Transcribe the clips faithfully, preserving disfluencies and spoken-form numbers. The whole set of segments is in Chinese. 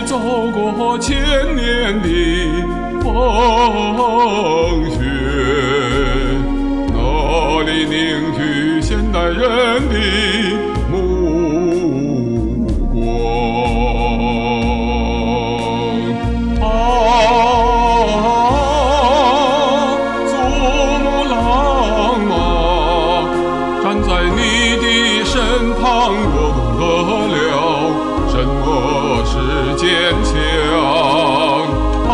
走过千年的风雪，哪里凝聚现代人的目光？啊，祖母郎啊，站在你的身旁，我懂得了什么是坚强。啊，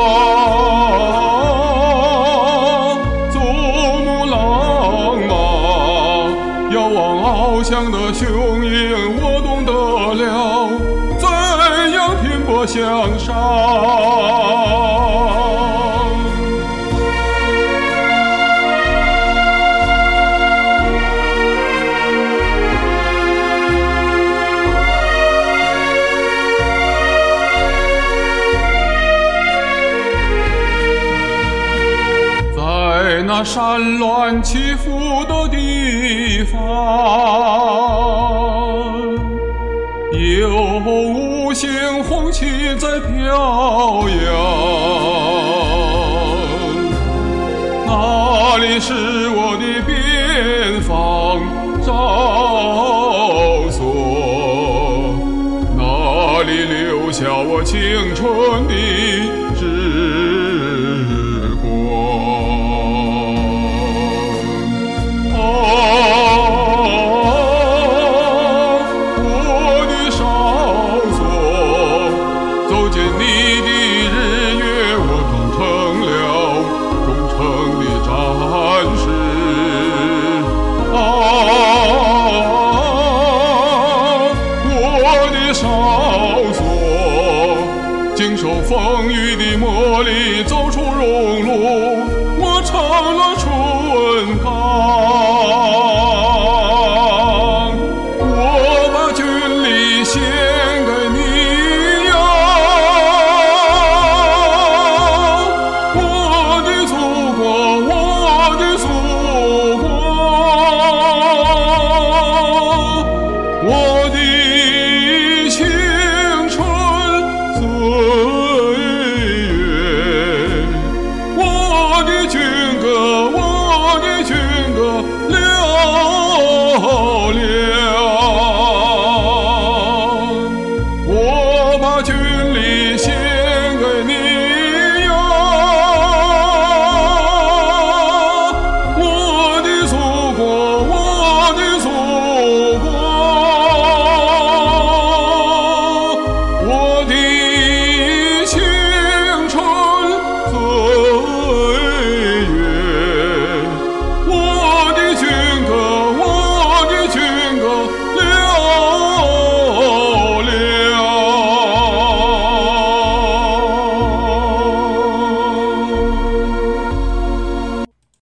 祖母郎啊，遥望翱翔的雄鹰，我懂得了怎样拼搏向上。在那山峦起伏的地方，有五星红旗在飘扬，那里是我的边防哨所，那里留下我青春的时光。经受风雨的磨砺，走出荣辱，我成了